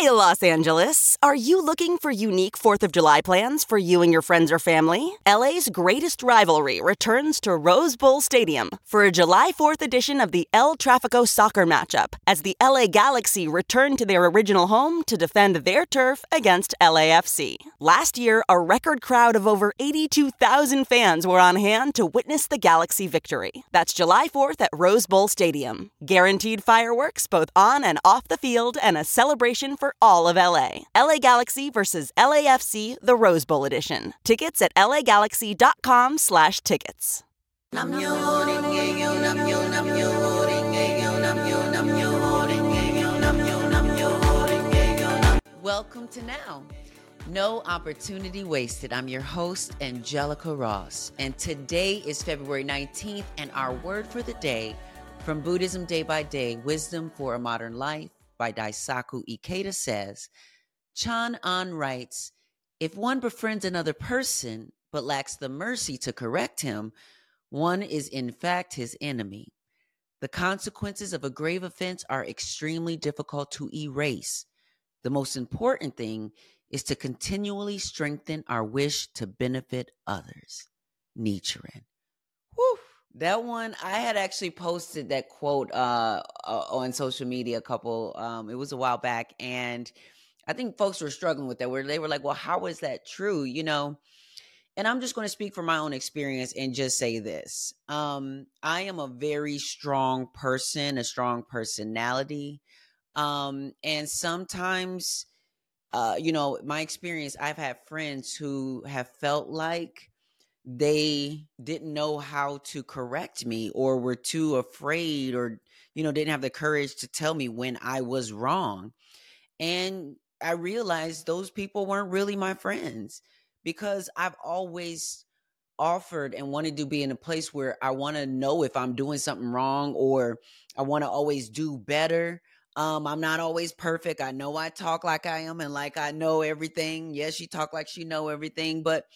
Hey, Los Angeles. Are you looking for unique 4th of July plans for you and your friends or family? LA's greatest rivalry returns to Rose Bowl Stadium for a July 4th edition of the El Tráfico soccer matchup as the LA Galaxy return to their original home to defend their turf against LAFC. Last year, a record crowd of over 82,000 fans were on hand to witness the Galaxy victory. That's July 4th at Rose Bowl Stadium. Guaranteed fireworks both on and off the field and a celebration for all of LA. LA Galaxy versus LAFC, the Rose Bowl edition. Tickets at lagalaxy.com/tickets. Welcome to Now. No opportunity wasted. I'm your host, Angelica Ross, and today is February 19th, and our word for the day from Buddhism Day by Day, Wisdom for a Modern Life by Daisaku Ikeda says, Chan An writes, if one befriends another person but lacks the mercy to correct him, one is in fact his enemy. The consequences of a grave offense are extremely difficult to erase. The most important thing is to continually strengthen our wish to benefit others. Nichiren. Whew. That one, I had actually posted that quote on social media it was a while back, and I think folks were struggling with that, where they were like, well, how is that true? You know, and I'm just going to speak from my own experience and just say this. I am a very strong person, a strong personality. And sometimes, my experience, I've had friends who have felt like they didn't know how to correct me or were too afraid or, didn't have the courage to tell me when I was wrong. And I realized those people weren't really my friends because I've always offered and wanted to be in a place where I want to know if I'm doing something wrong or I want to always do better. I'm not always perfect. I know I talk like I am and like I know everything. Yes, she talk like she know everything. But,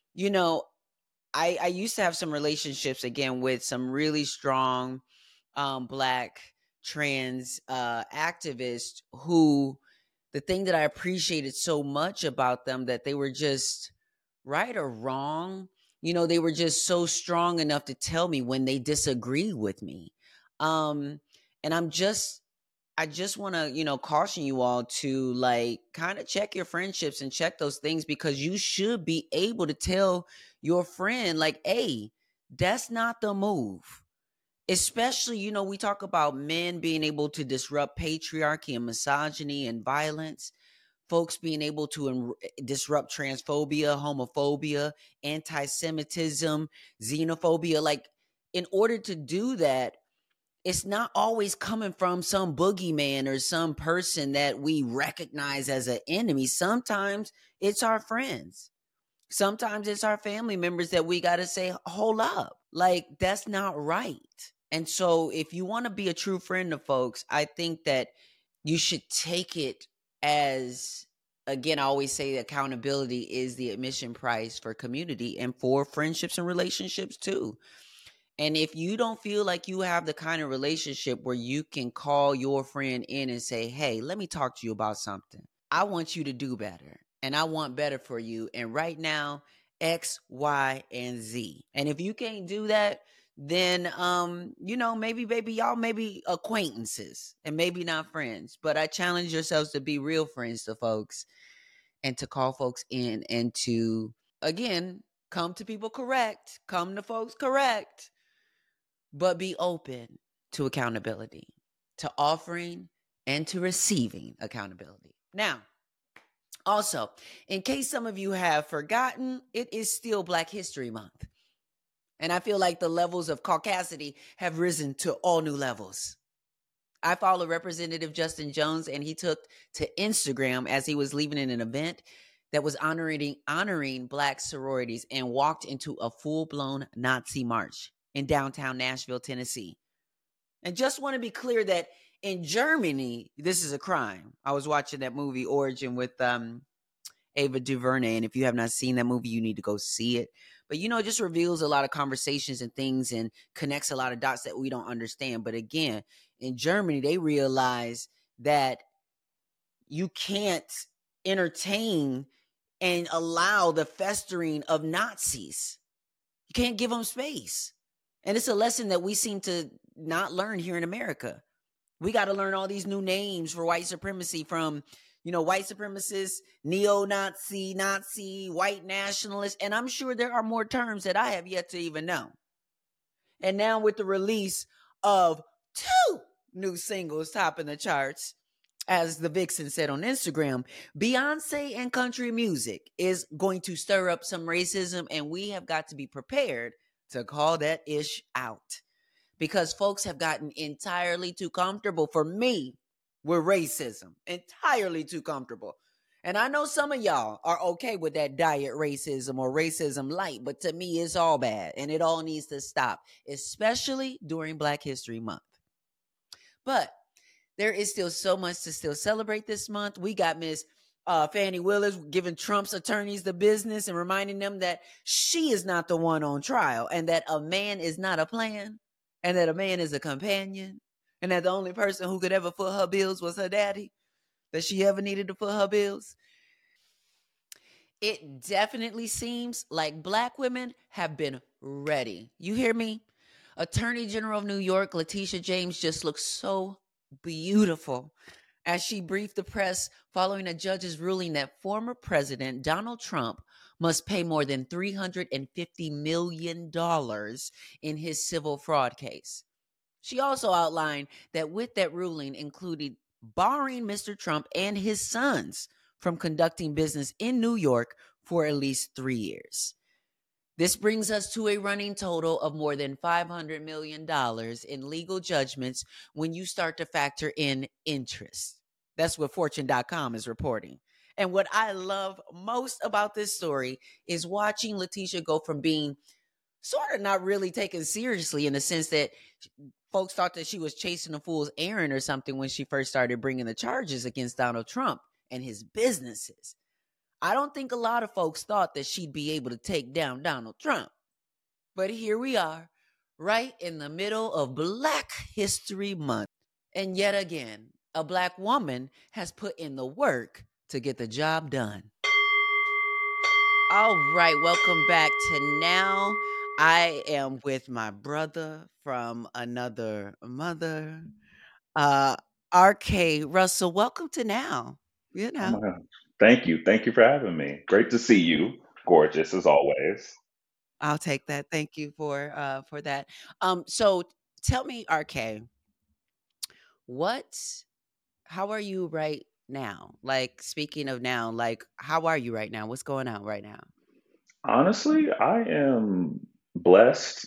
I used to have some relationships again with some really strong Black trans activists who the thing that I appreciated so much about them that they were just right or wrong. They were just so strong enough to tell me when they disagree with me. And I just want to, caution you all to like kind of check your friendships and check those things because you should be able to tell your friend like, hey, that's not the move. Especially, we talk about men being able to disrupt patriarchy and misogyny and violence, folks being able to disrupt transphobia, homophobia, anti-Semitism, xenophobia. Like, in order to do that, it's not always coming from some boogeyman or some person that we recognize as an enemy. Sometimes it's our friends. Sometimes it's our family members that we got to say, hold up, like that's not right. And so if you want to be a true friend to folks, I think that you should take it as, again, I always say accountability is the admission price for community and for friendships and relationships too. And if you don't feel like you have the kind of relationship where you can call your friend in and say, hey, let me talk to you about something. I want you to do better and I want better for you. And right now, X, Y, and Z. And if you can't do that, then, maybe, baby, y'all may be acquaintances and maybe not friends. But I challenge yourselves to be real friends to folks and to call folks in and to, again, come to people correct, come to folks correct, but be open to accountability, to offering and to receiving accountability. Now, also, in case some of you have forgotten, it is still Black History Month. And I feel like the levels of caucasity have risen to all new levels. I follow Representative Justin Jones, and he took to Instagram as he was leaving in an event that was honoring Black sororities and walked into a full-blown Nazi march in downtown Nashville, Tennessee. And just want to be clear that in Germany, this is a crime. I was watching that movie Origin with Ava DuVernay, and if you have not seen that movie, you need to go see it. But, it just reveals a lot of conversations and things and connects a lot of dots that we don't understand. But again, in Germany, they realize that you can't entertain and allow the festering of Nazis. You can't give them space. And it's a lesson that we seem to not learn here in America. We got to learn all these new names for white supremacy from, white supremacists, neo-Nazi, Nazi, white nationalists. And I'm sure there are more terms that I have yet to even know. And now with the release of 2 new singles topping the charts, as the Vixen said on Instagram, Beyonce and country music is going to stir up some racism, and we have got to be prepared to call that ish out. Because folks have gotten entirely too comfortable, for me, with racism. Entirely too comfortable. And I know some of y'all are okay with that diet racism or racism light, but to me, it's all bad, and it all needs to stop, especially during Black History Month. But there is still so much to still celebrate this month. We got Miss Fannie Willis giving Trump's attorneys the business and reminding them that she is not the one on trial, and that a man is not a plan, and that a man is a companion, and that the only person who could ever foot her bills was her daddy, that she ever needed to foot her bills. It definitely seems like Black women have been ready. You hear me? Attorney General of New York, Letitia James, just looks so beautiful as she briefed the press following a judge's ruling that former President Donald Trump must pay more than $350 million in his civil fraud case. She also outlined that with that ruling included barring Mr. Trump and his sons from conducting business in New York for at least 3 years. This brings us to a running total of more than $500 million in legal judgments when you start to factor in interest. That's what Fortune.com is reporting. And what I love most about this story is watching Letitia go from being sort of not really taken seriously, in the sense that folks thought that she was chasing a fool's errand or something when she first started bringing the charges against Donald Trump and his businesses. I don't think a lot of folks thought that she'd be able to take down Donald Trump. But here we are, right in the middle of Black History Month. And yet again, a Black woman has put in the work to get the job done. All right, welcome back to Now. I am with my brother from another mother, RK Russell. Welcome to Now. Oh my God. Thank you. Thank you for having me. Great to see you. Gorgeous as always. I'll take that. Thank you for that. So tell me, RK, what how are you right now? Like, speaking of now, like, how are you right now? What's going on right now? Honestly, I am blessed.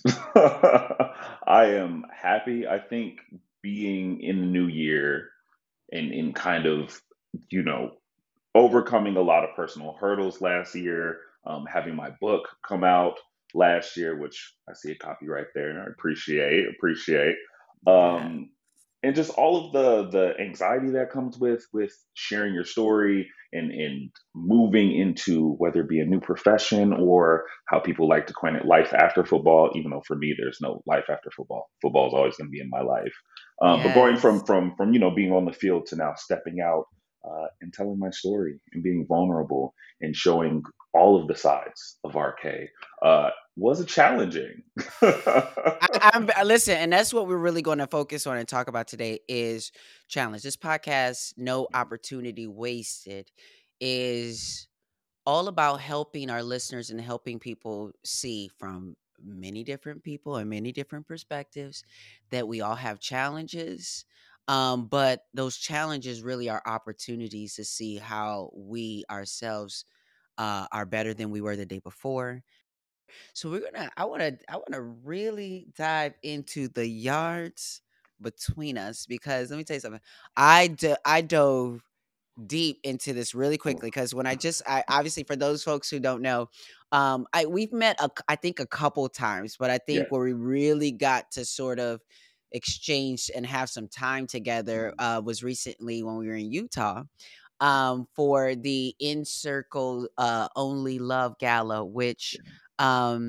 I am happy. I think being in the new year and in kind of, you know, overcoming a lot of personal hurdles last year, having my book come out last year, which I see a copy right there, and I appreciate. Yeah. Um, and just all of the anxiety that comes with sharing your story and moving into whether it be a new profession or how people like to coin it life after football, even though for me there's no life after football. Football is always going to be in my life. But going Yes. from being on the field to now stepping out and telling my story and being vulnerable and showing all of the sides of RK was a challenging. Listen, and that's what we're really going to focus on and talk about today is challenge. This podcast, No Opportunity Wasted, is all about helping our listeners and helping people see from many different people and many different perspectives that we all have challenges. But those challenges really are opportunities to see how we ourselves are better than we were the day before. So I wanna really dive into the yards between us, because let me tell you something. I dove deep into this really quickly, because I obviously, for those folks who don't know, we've met I think a couple times, but I Yeah. think where we really got to sort of exchange and have some time together was recently when we were in Utah for the In Circle Only Love Gala, which um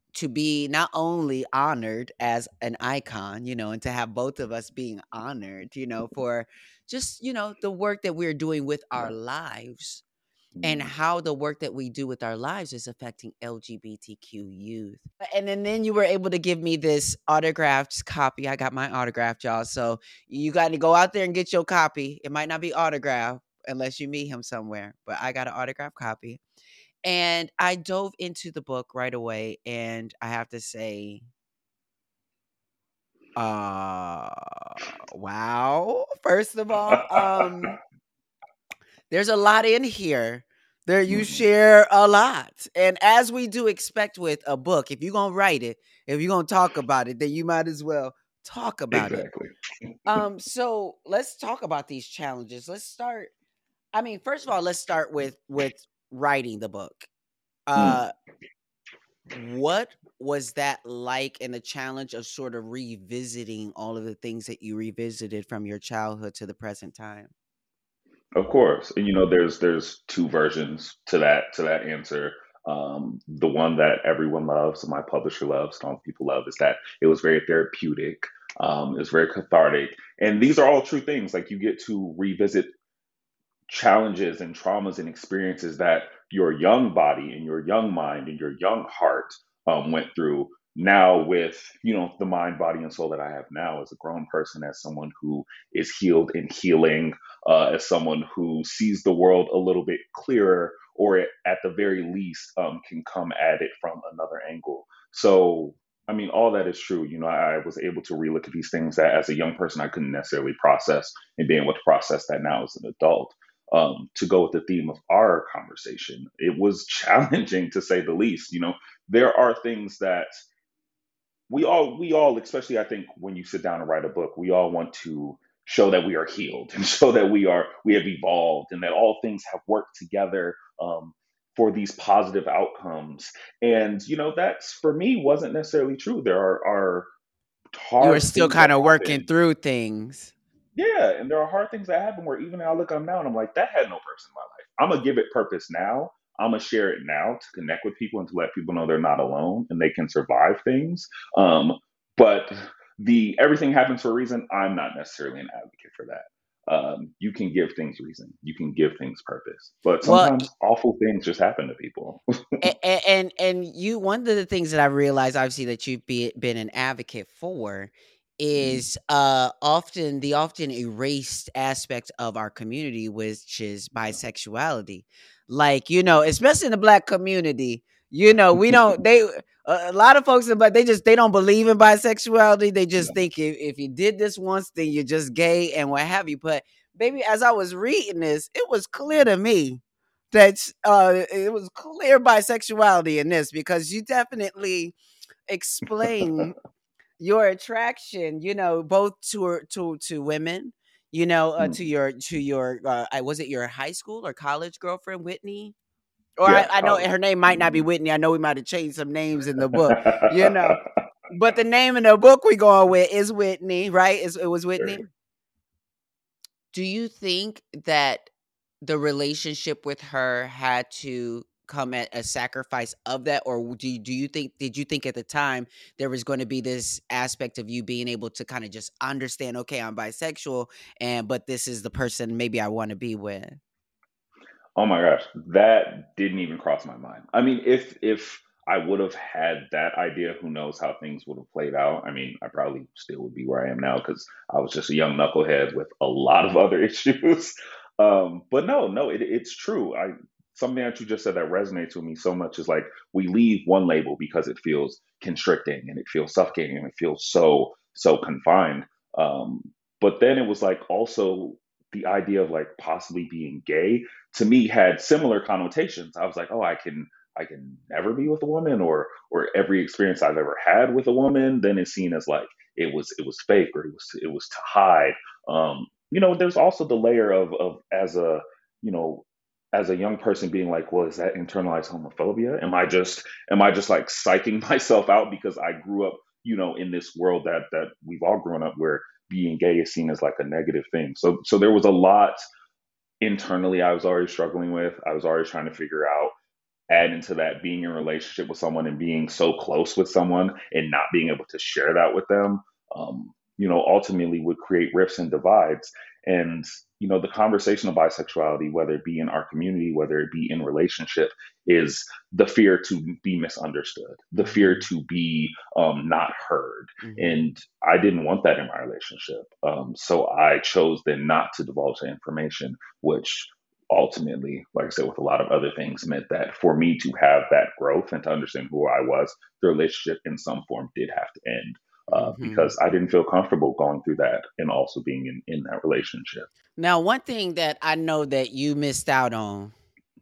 to be not only honored as an icon, and to have both of us being honored, for just, the work that we're doing with our lives and Mm. how the work that we do with our lives is affecting LGBTQ youth. And then you were able to give me this autographed copy. I got my autograph, y'all. So you got to go out there and get your copy. It might not be autographed unless you meet him somewhere, but I got an autographed copy. And I dove into the book right away. And I have to say, uh, wow. First of all, there's a lot in here. There you Mhm. share a lot. And as we do expect with a book, if you're going to write it, if you're going to talk about it, then you might as well talk about it. Exactly. So let's talk about these challenges. Let's start. I mean, first of all, let's start with writing the book. Mm. Uh what was that like, and the challenge of sort of revisiting all of the things that you revisited from your childhood to the present time? Of course, and there's two versions to that answer. The one that everyone loves, my publisher loves, and all people love, is that it was very therapeutic. It was very cathartic, and these are all true things. Like, you get to revisit challenges and traumas and experiences that your young body and your young mind and your young heart went through, now with the mind, body, and soul that I have now as a grown person, as someone who is healed and healing, as someone who sees the world a little bit clearer, or at the very least can come at it from another angle. So, I mean, all that is true. I was able to relook at these things that as a young person I couldn't necessarily process, and being able to process that now as an adult. To go with the theme of our conversation, it was challenging, to say the least. There are things that we all, especially I think when you sit down and write a book, we all want to show that we are healed and show that we have evolved, and that all things have worked together for these positive outcomes. And that's, for me, wasn't necessarily true. There are You were hard still things that kind of working happen. through things. Yeah, and there are hard things that happen where even I look up now and I'm like, that had no purpose in my life. I'm gonna give it purpose now. I'm gonna share it now to connect with people and to let people know they're not alone and they can survive things. But the everything happens for a reason. I'm not necessarily an advocate for that. You can give things reason. You can give things purpose, but Well, sometimes awful things just happen to people. and you, one of the things that I realized, obviously, that you've been an advocate for Mhm. is often the often erased aspect of our community, which is bisexuality. Like, especially in the Black community, we don't they a lot of folks, but they don't believe in bisexuality. They just No. think if you did this once, then you're just gay and what have you. But baby, as I was reading this, it was clear to me that it was clear bisexuality in this, because you definitely explain your attraction, both to women, to Mhm. your was it your high school or college girlfriend, Whitney? Or I, Yeah, I know college. her name might not be Mhm. Whitney. I know we might have changed some names in the book, you know. But the name in the book we going with is Whitney, right? It was Whitney. Sure. Do you think that the relationship with her had to come at a sacrifice of that, or did you think at the time there was going to be this aspect of you being able to kind of just understand, okay, I'm bisexual, but this is the person maybe I want to be with? Oh my gosh, that didn't even cross my mind. I mean, if I would have had that idea, who knows how things would have played out. I mean, I probably still would be where I am now because I was just a young knucklehead with a lot of other issues. But no, no, it's true. Something that you just said that resonates with me so much is like, we leave one label because it feels constricting and it feels suffocating and it feels so confined. Um, but then it was like, also the idea of like possibly being gay, to me, had similar connotations. I was like, oh, I can never be with a woman, or every experience I've ever had with a woman then is seen as like it was fake, or it was to hide. There's also the layer of you know as a young person being like, well, is that internalized homophobia? Am I just like psyching myself out because I grew up in this world that we've all grown up where being gay is seen as like a negative thing. So there was a lot internally I was already struggling with. I was already trying to figure out. add into that being in a relationship with someone and being so close with someone and not being able to share that with them, ultimately would create rifts and divides. And, the conversation of bisexuality, whether it be in our community, whether it be in relationship, is the fear to be misunderstood, the fear to be not heard. And I didn't want that in my relationship. So I chose then not to divulge the information, which ultimately, like I said, with a lot of other things, meant that for me to have that growth and to understand who I was, the relationship in some form did have to end. Because I didn't feel comfortable going through that and also being in that relationship. Now, one thing that I know that you missed out on,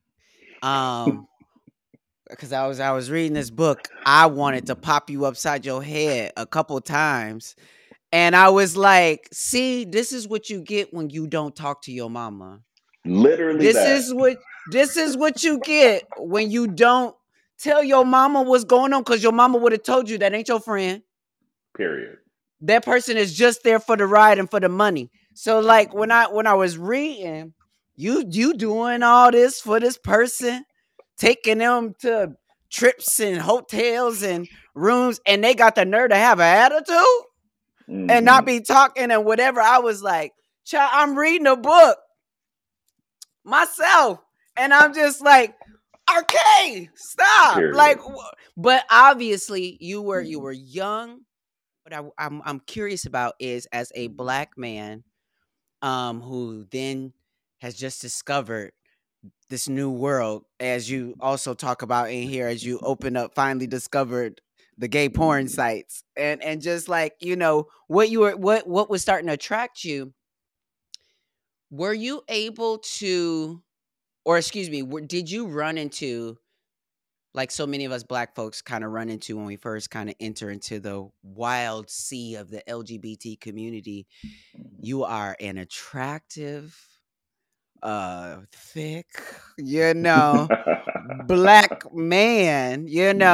because I was reading this book, I wanted to pop you upside your head a couple times, and I was like, "See, this is what you get when you don't talk to your mama. Literally This that. is what you get when you don't tell your mama what's going on, because your mama would have told you that ain't your friend. Period. That person is just there for the ride and for the money. So like when I was reading, you doing all this for this person, taking them to trips and hotels and rooms, and they got the nerve to have an attitude and not Hmm. be talking and whatever. I was like, child, I'm reading a book myself, and I'm just like, okay, stop. Like, Period. but obviously you were young. What I'm curious about is, as a black man, who then has just discovered this new world, as you also talk about in here, as you open up, finally discovered the gay porn sites, and just like, what you were, what was starting to attract you. Were you able to, or excuse me, did you run into, like so many of us black folks kind of run into when we first kind of enter into the wild sea of the LGBT community? You are an attractive, thick, black man,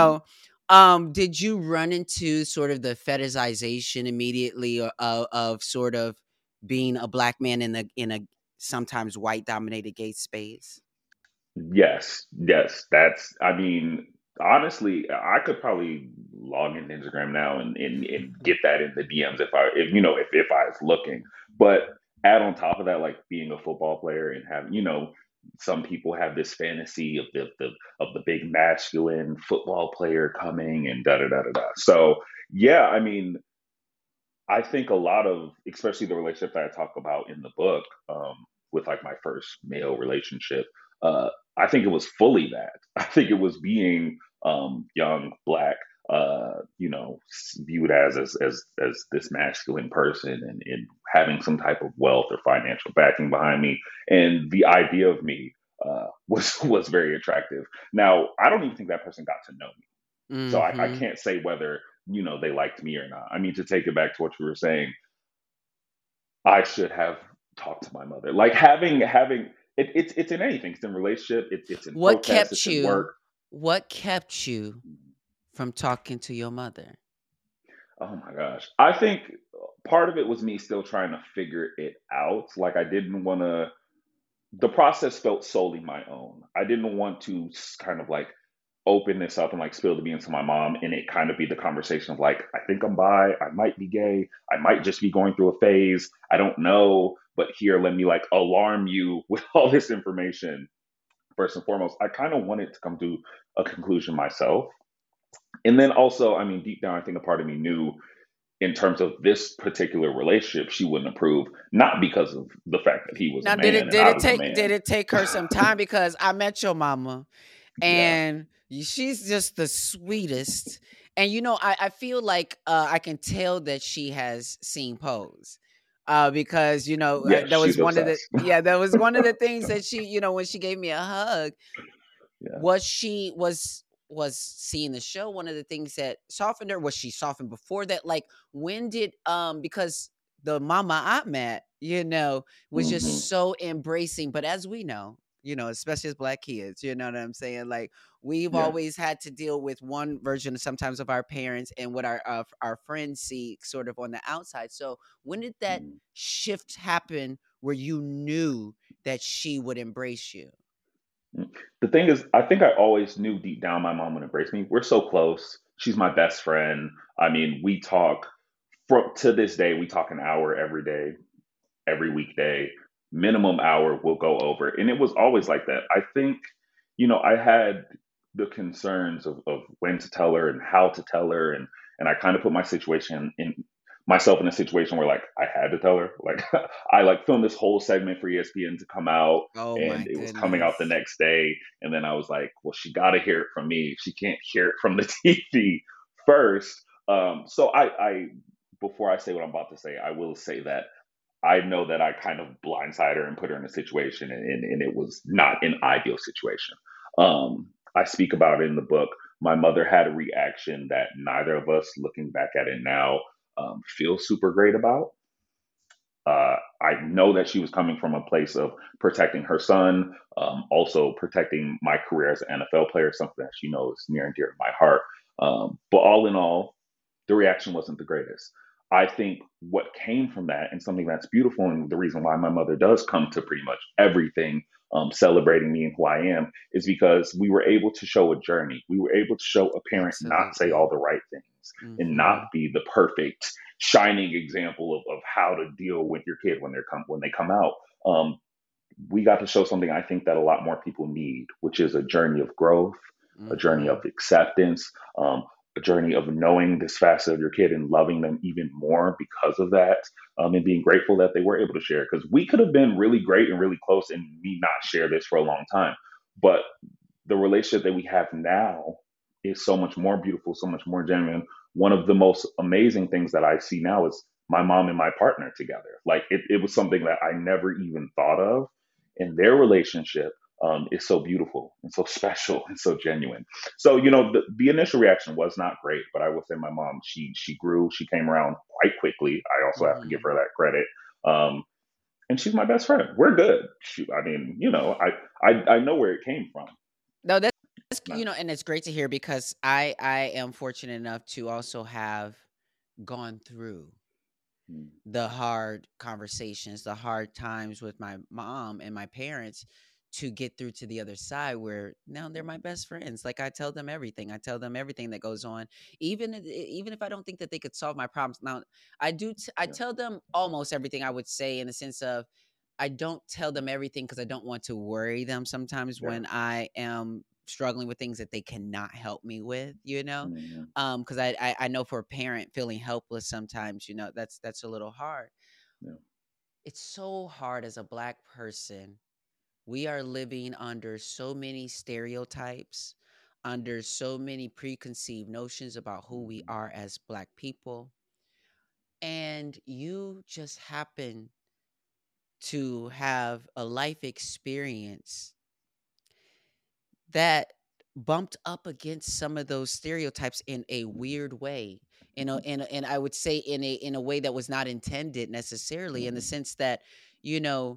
did you run into sort of the fetishization immediately of sort of being a black man in a sometimes white dominated gay space? Yes, yes. I mean, honestly, I could probably log into Instagram now and get that in the DMs if I was looking. But add on top of that, like being a football player and having, some people have this fantasy of the big masculine football player coming and da da da da da. So yeah, I mean, I think a lot of, especially the relationship that I talk about in the book, with like my first male relationship, I think it was fully that. I think it was being young, black, viewed as this masculine person and having some type of wealth or financial backing behind me, and the idea of me was very attractive. Now, I don't even think that person got to know me. So I Mm-hmm. can't say whether, they liked me or not. I mean, to take it back to what you were saying, I should have talked to my mother. Like it's in anything. It's in relationship. It's in What protest. kept It's in you? work. What kept you from talking to your mother? Oh my gosh. I think part of it was me still trying to figure it out. Like I didn't want to. The process felt solely my own. I didn't want to kind of like open this up and like spill the beans to my mom and it kind of be the conversation of like, I think I'm bi, I might be gay, I might just be going through a phase, I don't know, but here let me like alarm you with all this information. First and foremost, I kind of wanted to come to a conclusion myself. And then also, I mean, deep down, I think a part of me knew in terms of this particular relationship, she wouldn't approve, not because of the fact that he was a Now, man and I was a did man. it take her some time? Because I met your mama, Yeah. and she's just the sweetest. And I feel like I can tell that she has seen Pose. Because Yes, that was she's one of the obsessed. yeah, that was one of the things that she, when she gave me a hug, Yeah. was she was seeing the show. One of the things that softened her, was she softened before that? Like, when did, because the mama I met, was Hmm. just so embracing. But as we know, especially as black kids, you know what I'm saying? Like, we've Yeah. always had to deal with one version sometimes of our parents and what our friends see sort of on the outside. So when did that Mm. shift happen where you knew that she would embrace you? Mm. The thing is, I think I always knew deep down my mom would embrace me. We're so close. She's my best friend. I mean, we talk to this day, we talk an hour every day, every weekday. Minimum hour we'll go over. And it was always like that. I think, I had the concerns of when to tell her and how to tell her, and I kind of put myself in a situation where, like, I had to tell her. Like, I like filmed this whole segment for ESPN to come out, Oh my and it was coming out the goodness. next day. And then I was like, well, she got to hear it from me. She can't hear it from the TV first. So I before I say what I'm about to say, I will say that I know that I kind of blindsided her and put her in a situation, and it was not an ideal situation. I speak about it in the book. My mother had a reaction that neither of us, looking back at it now, feel super great about. I know that she was coming from a place of protecting her son, also protecting my career as an NFL player, something that she knows near and dear to my heart. But all in all, the reaction wasn't the greatest. I think what came from that, and something that's beautiful, and the reason why my mother does come to pretty much everything, celebrating me and who I am, is because we were able to show a journey. We were able to show a parent not say Absolutely. all the right things and not Mm-hmm. be the perfect shining example of how to deal with your kid when they come out. We got to show something I think that a lot more people need, which is a journey of growth, a journey Mm-hmm. of acceptance, a journey of knowing this facet of your kid and loving them even more because of that, and being grateful that they were able to share. Because we could have been really great and really close and me not share this for a long time. But the relationship that we have now is so much more beautiful, so much more genuine. One of the most amazing things that I see now is my mom and my partner together. Like, it was something that I never even thought of. And their relationship is so beautiful and so special and so genuine. So, the initial reaction was not great, but I will say my mom, she grew, she came around quite quickly. I also have to give Mm-hmm. her that credit. Um, and she's my best friend. We're good. I mean, I know where it came from. No, that's Not- and it's great to hear because I am fortunate enough to also have gone through mm, the hard conversations, the hard times with my mom and my parents to get through to the other side where now they're my best friends. Like I tell them everything. I tell them everything that goes on, even if I don't think that they could solve my problems. Now, I yeah, tell them almost everything, I would say, in the sense of I don't tell them everything because I don't want to worry them sometimes yeah, when I am struggling with things that they cannot help me with, mhm, because I know for a parent feeling helpless sometimes, that's a little hard. yeah, It's so hard as a Black person. We are living under so many stereotypes, under so many preconceived notions about who we mhm, are as Black people. And you just happen to have a life experience that bumped up against some of those stereotypes in a weird way, and I would say in a way that was not intended necessarily, in the mhm, sense that, you know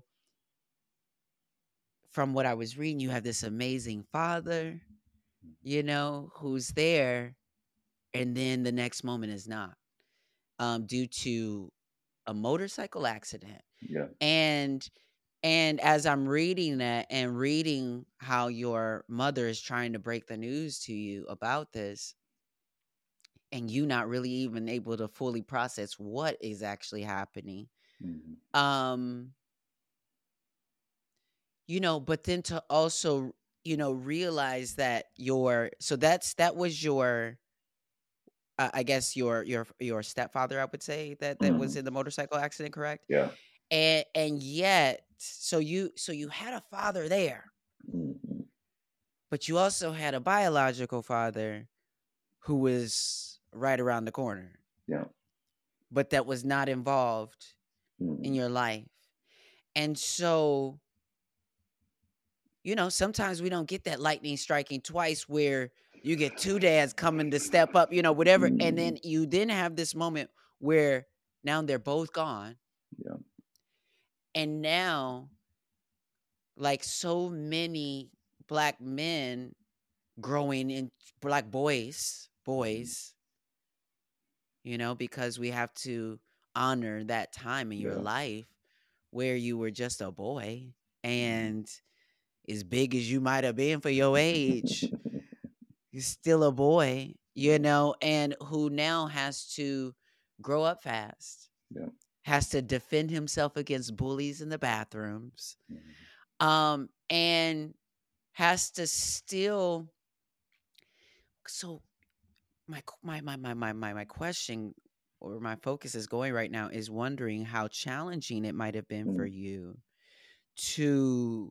from what I was reading, you have this amazing father, who's there, and then the next moment is not, due to a motorcycle accident. yeah, And as I'm reading that and reading how your mother is trying to break the news to you about this, and you not really even able to fully process what is actually happening, mhm, um but then to also, realize that that was your, I guess, your stepfather, I would say, that was mhm, in the motorcycle accident, correct? yeah, And yet, so you had a father there, mhm, but you also had a biological father who was right around the corner, yeah, but that was not involved in mhm, your life. And so, sometimes we don't get that lightning striking twice where you get two dads coming to step up, whatever. And mhm, then have this moment where now they're both gone. yeah, And now, like so many Black men growing in, Black mhm, boys, because we have to honor that time in your yeah, life where you were just a boy, mhm, and as big as you might have been for your age, you're still a boy, Yeah. and who now has to grow up fast, Yeah. has to defend himself against bullies in the bathrooms, Mhm. and has to still. So my question, or my focus is going right now, is wondering how challenging it might have been for Mm. you to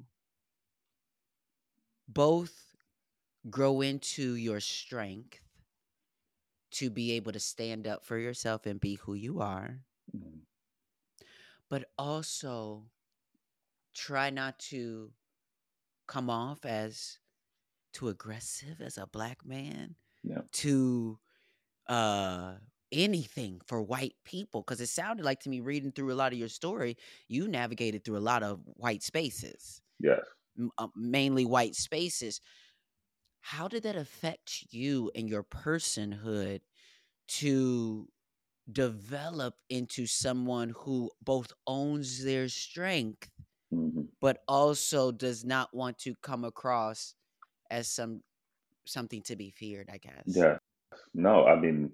both grow into your strength to be able to stand up for yourself and be who you are, Mm. but also try not to come off as too aggressive as a black man, Yeah. to uh anything for white people, because it sounded like to me, reading through a lot of your story, you navigated through a lot of white spaces, Yes. mainly white spaces. How did that affect you and your personhood to develop into someone who both owns their strength Hmm. but also does not want to come across as something to be feared, I guess? Yeah. No, I mean,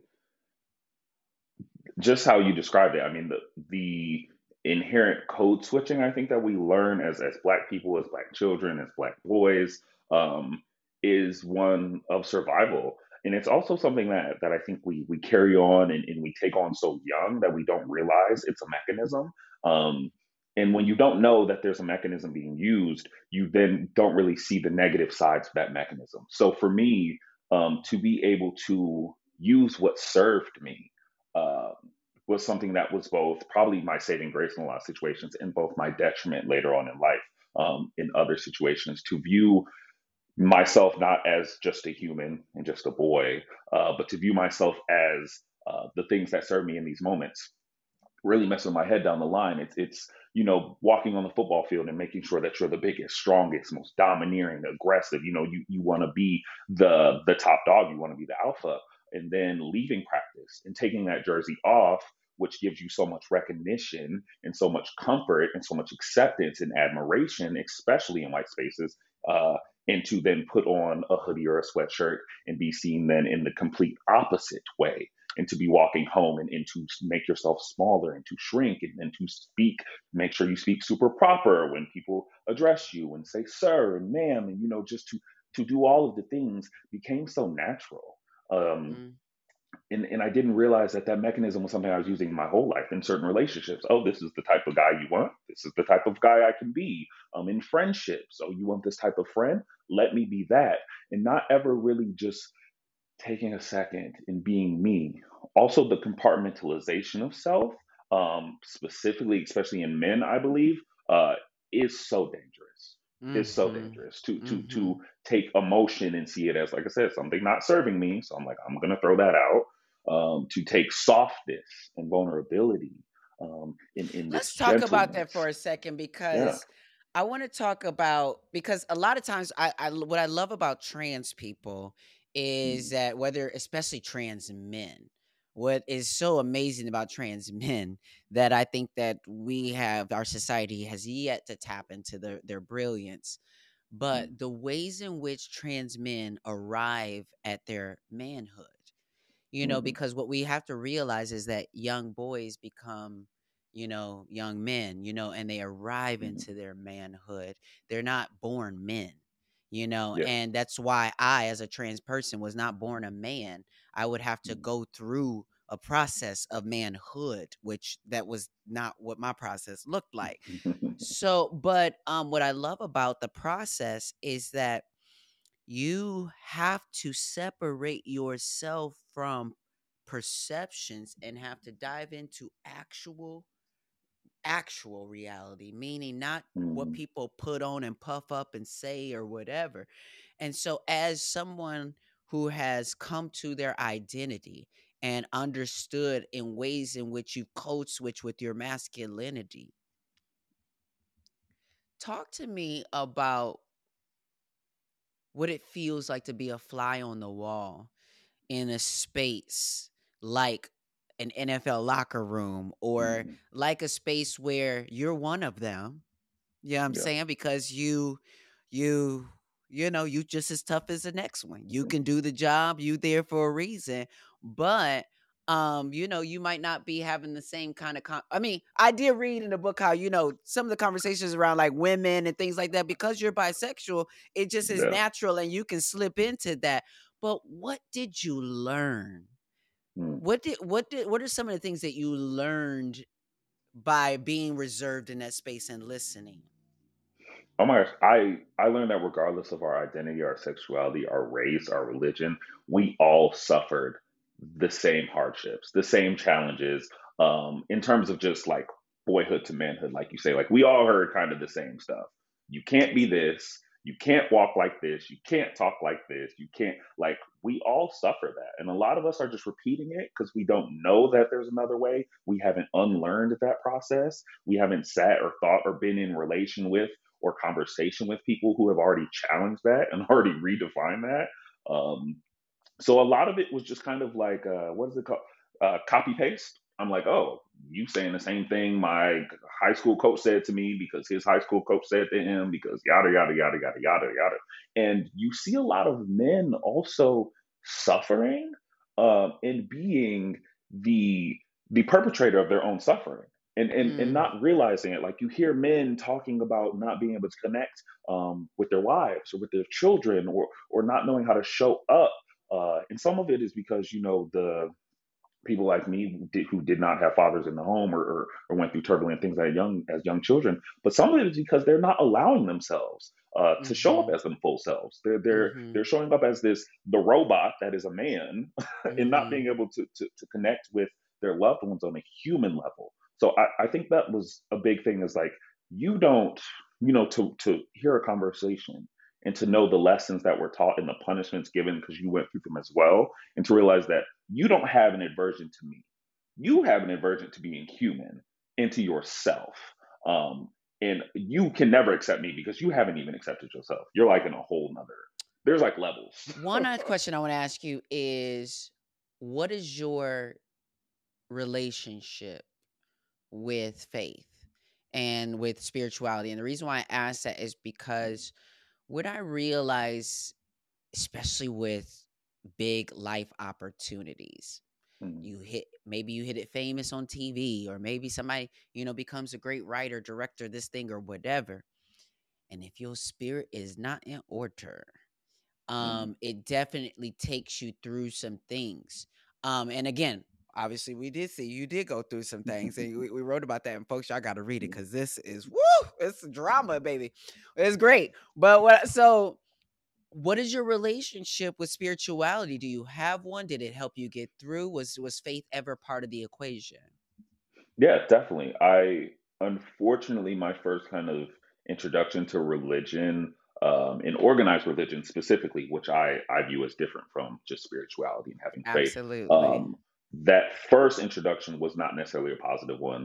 just how you described it. I mean, the inherent code switching, I think, that we learn as black people, as black children, as black boys, um, is one of survival. And it's also something that I think we carry on, and we take on so young that we don't realize it's a mechanism. Um, and when you don't know that there's a mechanism being used, you then don't really see the negative sides of that mechanism. So for me, to be able to use what served me, uh, was something that was both probably my saving grace in a lot of situations and both my detriment later on in life, in other situations. To view myself not as just a human and just a boy, but to view myself as the things that serve me in these moments really mess with my head down the line. It's walking on the football field and making sure that you're the biggest, strongest, most domineering, aggressive. You want to be the top dog. You want to be the alpha, and then leaving practice and taking that jersey off, which gives you so much recognition and so much comfort and so much acceptance and admiration, especially in white spaces. And to then put on a hoodie or a sweatshirt and be seen then in the complete opposite way, and to be walking home, and to make yourself smaller and to shrink, and then to speak, make sure you speak super proper when people address you and say sir and ma'am, and just to do all of the things became so natural. um, Mm. and I didn't realize that mechanism was something I was using my whole life in certain relationships. Oh, this is the type of guy you want. This is the type of guy I can be. In friendships, oh, you want this type of friend? Let me be that, and not ever really just taking a second and being me. Also, the compartmentalization of self, specifically, especially in men, I believe, is so dangerous. Is so Mhm. dangerous to Mhm. take emotion and see it as, like I said, something not serving me. So I'm like, I'm gonna throw that out. To take softness and vulnerability, in Let's this talk about that for gentleness. a second, Yeah. because I want to talk about, because a lot of times what I love about trans people is Mm. that, whether especially trans men, what is so amazing about trans men, that I think that our society has yet to tap into their brilliance, but Mm. the ways in which trans men arrive at their manhood, Mhm. because what we have to realize is that young boys become, young men, and they arrive Mhm. into their manhood. They're not born men, Yes. and that's why I, as a trans person, was not born a man. I would have to Mhm. go through a process of manhood, which that was not what my process looked like. So, but what I love about the process is that you have to separate yourself from perceptions and have to dive into actual reality, meaning not what Mhm. people put on and puff up and say or whatever. And so, as someone who has come to their identity and understood in ways in which you code switch with your masculinity, talk to me about what it feels like to be a fly on the wall in a space like an NFL locker room, or Mhm. like a space where you're one of them. Yeah, I'm Yeah. saying, because you you just as tough as the next one. You can do the job. You there for a reason. But you might not be having the same kind of I mean, I did read in the book how, some of the conversations around like women and things like that, because you're bisexual, it just is Yeah. natural and you can slip into that. But what did you learn? Mm. What are some of the things that you learned by being reserved in that space and listening? Oh my gosh, I learned that regardless of our identity, our sexuality, our race, our religion, we all suffered the same hardships, the same challenges, in terms of just like boyhood to manhood, like you say. Like we all heard kind of the same stuff. You can't be this. You can't walk like this. You can't talk like this. You can't like we all suffer that, and a lot of us are just repeating it because we don't know that there's another way. We haven't unlearned that process. We haven't sat or thought or been in relation with or conversation with people who have already challenged that and already redefined that. Um, so a lot of it was just kind of like, what is it called? Copy paste. I'm like, oh, you saying the same thing my high school coach said to me because his high school coach said to him because yada, yada, yada, yada, yada, yada. And you see a lot of men also suffering and being the the perpetrator of their own suffering and Mm. not realizing it. Like you hear men talking about not being able to connect with their wives or with their children or not knowing how to show up, and some of it is because the people like me who did not have fathers in the home or went through turbulent things as young children. But some of it is because they're not allowing themselves to show up Mhm. as them full selves. They're Mhm. showing up as the robot that is a man, and not being Mhm. able to connect with their loved ones on a human level. So I think that was a big thing. Is like you don't to hear a conversation and to know the lessons that were taught and the punishments given because you went through them as well, and to realize that you don't have an aversion to me. You have an aversion to being human and to yourself. Um, and you can never accept me because you haven't even accepted yourself. You're like in a whole nother, there's like levels. One other question I want to ask you is, what is your relationship with faith and with spirituality? And the reason why I ask that is because what I realize, especially with big life opportunities, Mm, maybe you hit it famous on TV, or maybe somebody, becomes a great writer, director, this thing or whatever. And if your spirit is not in order, mm, it definitely takes you through some things. And again, obviously we did see you did go through some things, and we wrote about that. And folks, y'all got to read it because this is woo, it's drama, baby. It's great. But what is your relationship with spirituality? Do you have one? Did it help you get through? Was faith ever part of the equation? yeah, definitely. I unfortunately my first kind of introduction to religion, and organized religion specifically, which I view as different from just spirituality and having faith. Absolutely. Um, that first introduction was not necessarily a positive one.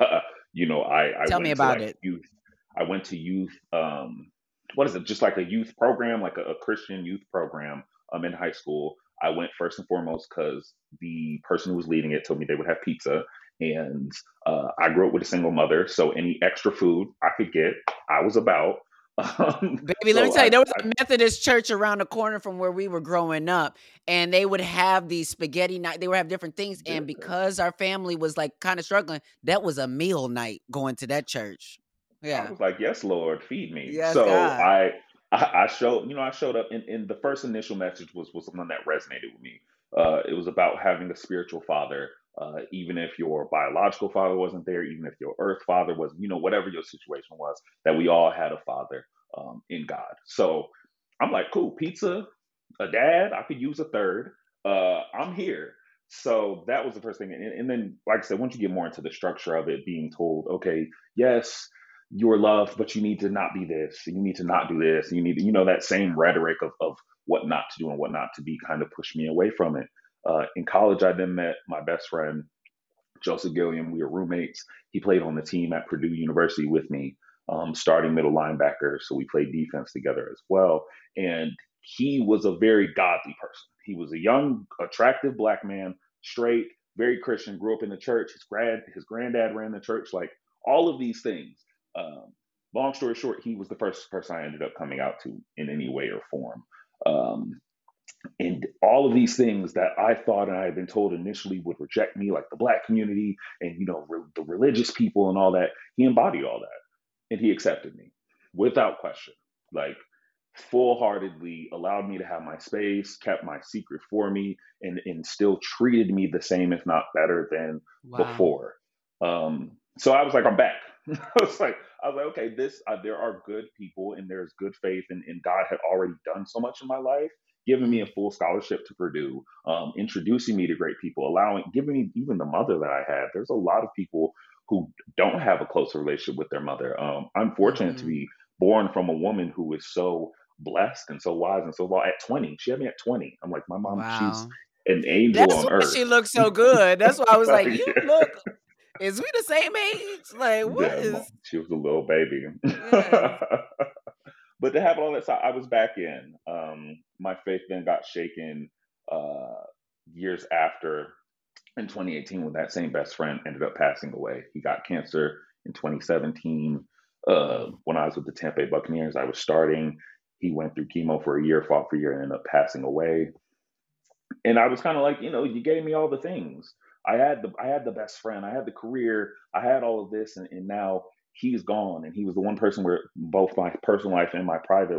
I Tell me went to about like it. youth. I went to youth. What is it? Just like a youth program, like a Christian youth program. In high school, I went first and foremost because the person who was leading it told me they would have pizza, and I grew up with a single mother, so any extra food I could get, I was about. Baby, let me So tell I, you, there was I a Methodist church around the corner from where we were growing up, and they would have these spaghetti night. They would have different things, and yeah, because our family was like kind of struggling, that was a meal night going to that church. I Yeah. was like, yes, Lord, feed me. Yes, So God. I showed, I showed up, and the first initial message was something that resonated with me. It was about having a spiritual father, even if your biological father wasn't there, even if your earth father was, whatever your situation was, that we all had a father in God. So I'm like, cool, pizza, a dad, I could use a third. I'm here. So that was the first thing. And then, like I said, once you get more into the structure of it, being told, okay, yes, you're loved, but you need to not be this. You need to not do this. You need, that same rhetoric of what not to do and what not to be kind of pushed me away from it. In college, I then met my best friend, Joseph Gilliam. We were roommates. He played on the team at Purdue University with me, starting middle linebacker. So we played defense together as well. And he was a very godly person. He was a young, attractive black man, straight, very Christian, grew up in the church. His granddad ran the church, like all of these things. Um, long story short, he was the first person I ended up coming out to in any way or form. Um, and all of these things that I thought and I had been told initially would reject me, like the Black community and the religious people and all that, he embodied all that, and he accepted me without question, like full-heartedly allowed me to have my space, kept my secret for me, and still treated me the same, if not better than Wow. before. So I was like, I'm back. I was like, okay, there are good people and there's good faith, and God had already done so much in my life, giving me a Mm. full scholarship to Purdue, introducing me to great people, giving me even the mother that I had. There's a lot of people who don't have a close relationship with their mother. I'm fortunate to Hmm. be born from a woman who is so blessed and so wise and so well. At 20, she had me at 20. I'm like, my mom, she's Wow. an angel That's on why earth. she looks so good. That's why I was like, you Yeah. look, is we the same age? Like, what Yeah, is, she was a little baby. yes. But to have all that, so I was back in. My faith then got shaken uh, years after, in 2018, when that same best friend ended up passing away. He got cancer in 2017. Mm. When I was with the Tampa Bay Buccaneers, I was starting. He went through chemo for a year, fought for a year, and ended up passing away. And I was kind of like, you gave me all the things. I had the best friend, I had the career, I had all of this, and now he's gone. And he was the one person where both my personal life and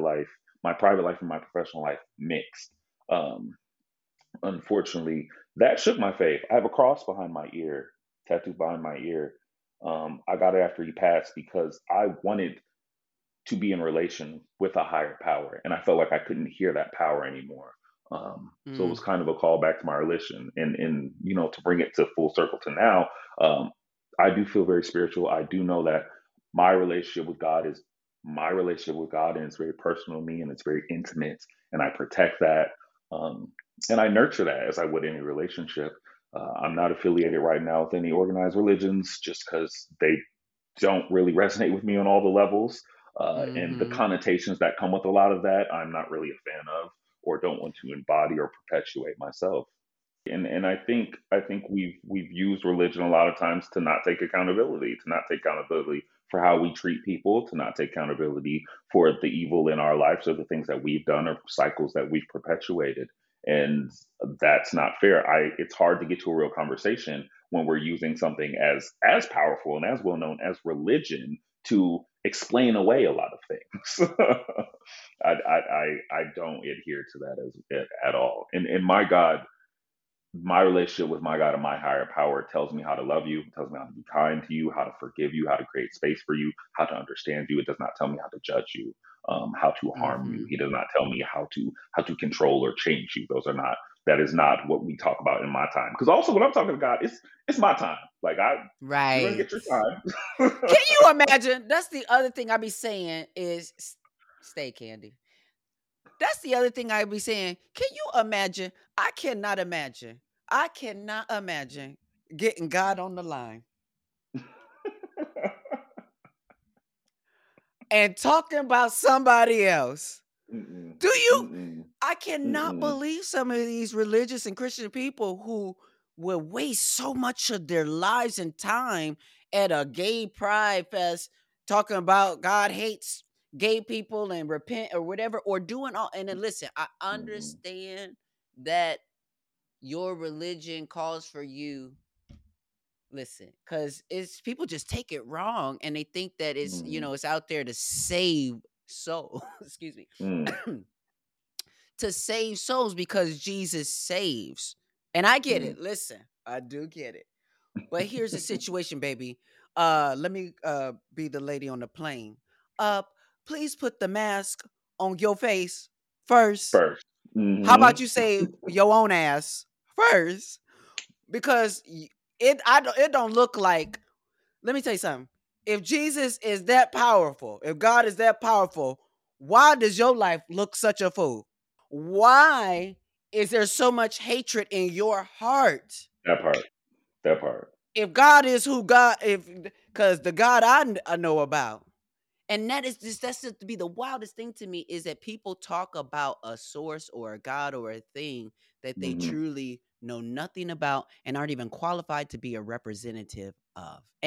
my private life and my professional life mixed. Um, Unfortunately, that shook my faith. I have a cross behind my ear, tattooed behind my ear. I got it after he passed because I wanted to be in relation with a higher power, and I felt like I couldn't hear that power anymore. So it Mm. was kind of a call back to my relation, and to bring it to full circle to now. Um, I do feel very spiritual. I do know that my relationship with God is my relationship with God, and it's very personal to me, and it's very intimate, and I protect that, um, and I nurture that as I would any relationship. I'm not affiliated right now with any organized religions just because they don't really resonate with me on all the levels. And the Hmm. connotations that come with a lot of that, I'm not really a fan of, or don't want to embody or perpetuate myself. And I think we've used religion a lot of times to not take accountability for how we treat people, to not take accountability for the evil in our lives or the things that we've done or cycles that we've perpetuated. And that's not fair. It's hard to get to a real conversation when we're using something as powerful and as well known as religion to explain away a lot of things. I don't adhere to that at all. And my relationship with my God and my higher power tells me how to love you, tells me how to be kind to you, how to forgive you, how to create space for you, how to understand you. It does not tell me how to judge you, how to harm you. Hmm. He does not tell me how to control or change you. That is not what we talk about in my time. Because also when I'm talking to God, it's my time. Like you're gonna Right. get your time. Can you imagine? That's the other thing I be saying is stay candy. That's the other thing I be saying. Can you imagine? I cannot imagine. I cannot imagine getting God on the line and talking about somebody else. Mm-mm, Do you? mm-mm, I cannot mm-mm, believe some of these religious and Christian people who will waste so much of their lives and time at a gay pride fest talking about God hates gay people and repent or whatever, or doing all. And then listen, I mm-mm, understand that your religion calls for you. Listen, because it's people just take it wrong and they think that it's mm-mm, it's out there to save souls. Excuse me. mm-mm, To save souls because Jesus saves. And I get mm-mm. it. Listen, I do get it. But here's the situation, baby. Let me be the lady on the plane. Uh, please put the mask on your face first. First. How about Mm-hmm. you save your own ass first? Because it don't look like. Let me tell you something. If Jesus is that powerful, if God is that powerful, why does your life look such a fool? Why is there so much hatred in your heart? That part. That part. If God is who God, if because the God I know about, and that's just to be the wildest thing to me is that people talk about a source or a God or a thing that they Mm-hmm. truly know nothing about and aren't even qualified to be a representative of. And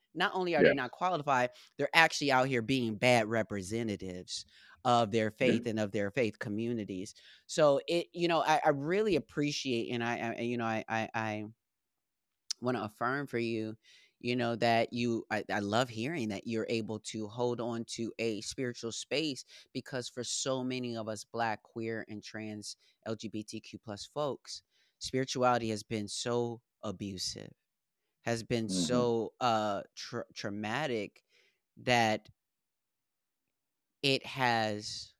not only are they Yeah. not qualified, they're actually out here being bad representatives of their Yeah. faith and of their faith communities. So I really appreciate, and I want to affirm for you, that I love hearing that you're able to hold on to a spiritual space, because for so many of us Black, queer, and trans LGBTQ plus folks, spirituality has been so abusive, has been Mm-hmm. so traumatic, that it has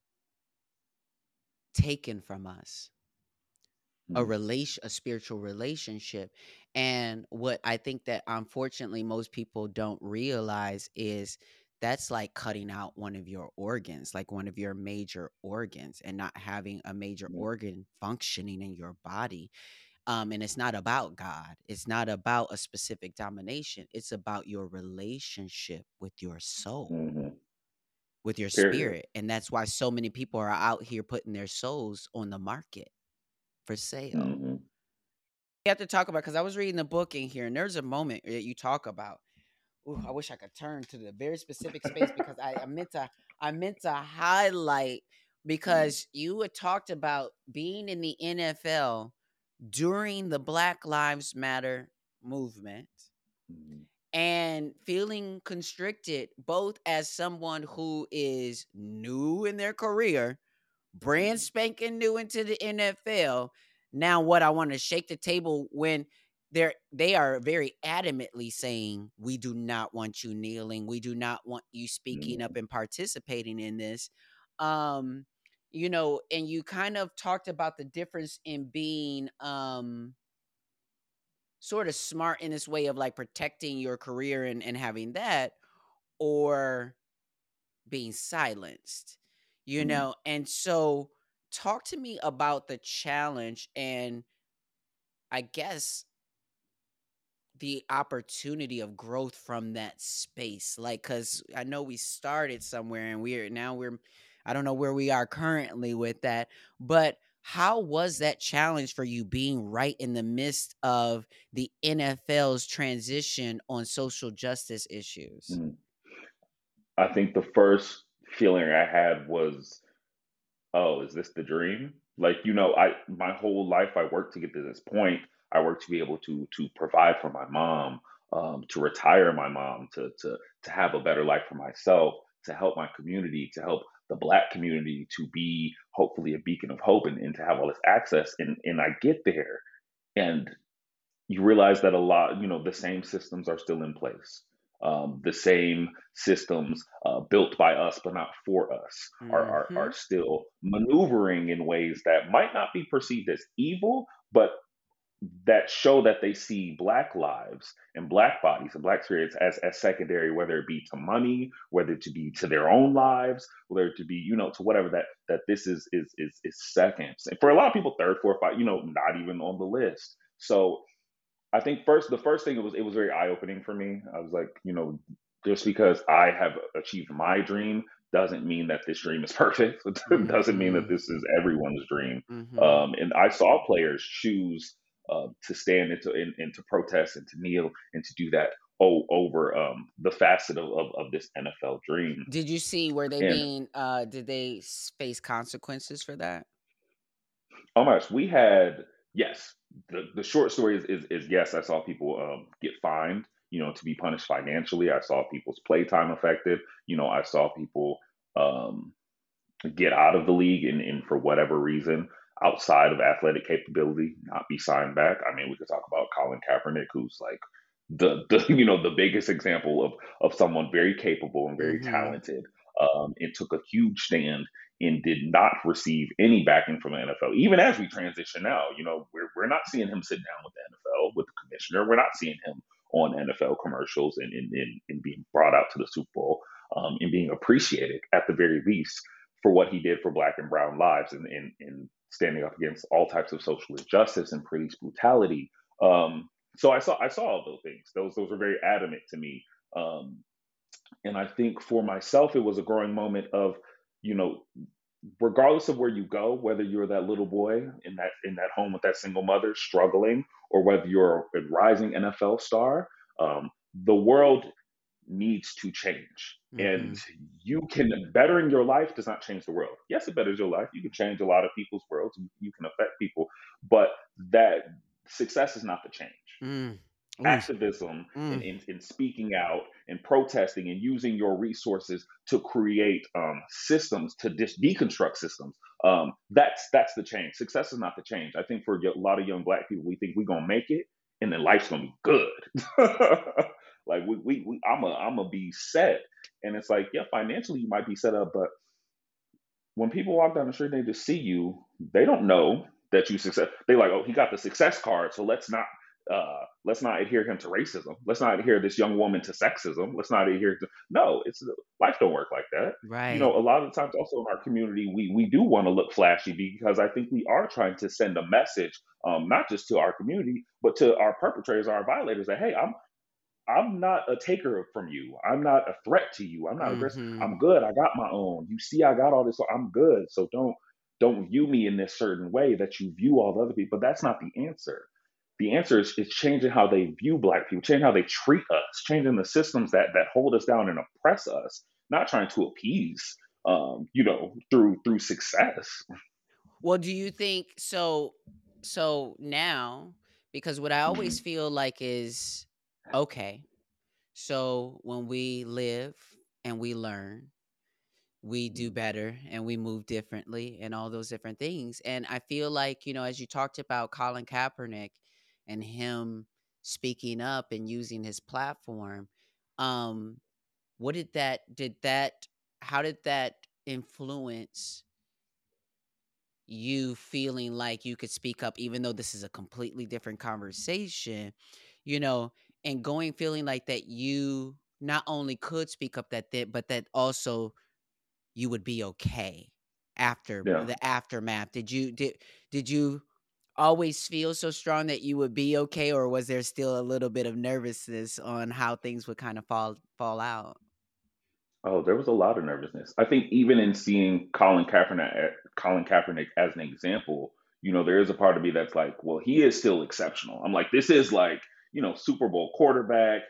taken from us Mm-hmm. a spiritual relationship. And what I think that unfortunately most people don't realize is that's like cutting out one of your organs, like one of your major organs, and not having a major Yeah. organ functioning in your body. And it's not about God, it's not about a specific domination, it's about your relationship with your soul, Mm-hmm. with your Period. spirit. And that's why so many people are out here putting their souls on the market for sale. Mm-hmm. We have to talk about, because I was reading the book in here, and there's a moment that you talk about. Ooh, I wish I could turn to the very specific space, because I meant to highlight, because you had talked about being in the NFL during the Black Lives Matter movement Mm-hmm. and feeling constricted, both as someone who is new in their career, brand Mm-hmm. spanking new into the NFL. Now, what I want to shake the table when they are very adamantly saying, we do not want you kneeling, we do not want you speaking Mm-hmm. up and participating in this. Um, and you kind of talked about the difference in being sort of smart in this way of like protecting your career and having that, or being silenced, Mm-hmm. and so talk to me about the challenge, and I guess the opportunity of growth from that space, like, because I know we started somewhere and we're I don't know where we are currently with that, but how was that challenge for you, being right in the midst of the NFL's transition on social justice issues? Mm-hmm. I think the first feeling I had was, oh, is this the dream? Like, I my whole life I worked to get to this point. I worked to be able to provide for my mom, to retire my mom, to have a better life for myself, to help my community, to help the Black community, to be hopefully a beacon of hope, and to have all this access. And I get there, and you realize that a lot, the same systems are still in place. The same systems built by us but not for us are Hmm. still maneuvering in ways that might not be perceived as evil, but that show that they see Black lives and Black bodies and Black spirits as secondary, whether it be to money, whether it to be to their own lives, whether it to be, to whatever, that this is second. And for a lot of people, third, fourth, five, not even on the list. So I think the first thing, it was very eye opening for me. I was like, just because I have achieved my dream doesn't mean that this dream is perfect. It doesn't mean that Hmm. this is everyone's dream. Hmm. And I saw players choose to stand and to protest and to kneel and to do that over the facet of this NFL dream. Did you see, were they And being did they face consequences for that? oh my gosh, we had, yes. The short story is yes, I saw people get fined, to be punished financially. I saw people's playtime affected. I saw people um, get out of the league and for whatever reason outside of athletic capability not be signed back. I mean, we could talk about Colin Kaepernick, who's like the the biggest example of someone very capable and very Mhm. talented, and took a huge stand and did not receive any backing from the NFL. Even as we transition now, we're not seeing him sit down with the NFL, with the commissioner. We're not seeing him on NFL commercials and being brought out to the Super Bowl, and being appreciated at the very least for what he did for Black and brown lives, and standing up against all types of social injustice and police brutality. So I saw all those things. Those were very adamant to me. Um, and I think for myself, it was a growing moment of, you know, regardless of where you go, whether you're that little boy in that home with that single mother struggling, or whether you're a rising NFL star, the world needs to change. Mm-hmm. And bettering your life does not change the world. Yes, it betters your life. You can change a lot of people's worlds. You can affect people, but that success is not the change. Mm. Ooh. Activism Mm. and speaking out and protesting and using your resources to create systems to deconstruct systems. That's the change. Success is not the change. I think for a lot of young Black people, we think we're gonna make it and then life's gonna be good. Like I'm a be set, and it's like, yeah, financially you might be set up, but when people walk down the street and they just see you, they don't know that you success. They like, oh, he got the success card, so let's not adhere him to racism. Let's not adhere this young woman to sexism. Let's not adhere to no. It's life don't work like that. Right. A lot of the times also in our community, we do want to look flashy because I think we are trying to send a message, not just to our community, but to our perpetrators, our violators, that hey, I'm not a taker from you. I'm not a threat to you. I'm not aggressive. Mm-hmm. I'm good. I got my own. You see, I got all this. So I'm good. So don't view me in this certain way that you view all the other people. But that's not the answer. The answer is changing how they view Black people, changing how they treat us, changing the systems that hold us down and oppress us. Not trying to appease, through success. Well, do you think so? So now, because what I always Mhm. feel like is okay. So when we live and we learn, we do better and we move differently and all those different things. And I feel like, as you talked about Colin Kaepernick and him speaking up and using his platform, um, what how did that influence you feeling like you could speak up, even though this is a completely different conversation, you know, and going feeling like that you not only could speak up but that also you would be okay after Yeah. the aftermath. Did you always feel so strong that you would be okay, or was there still a little bit of nervousness on how things would kind of fall out? Oh, there was a lot of nervousness. I think even in seeing Colin Kaepernick as an example, there is a part of me that's like, well, he is still exceptional. I'm like, this is like, Super Bowl quarterback.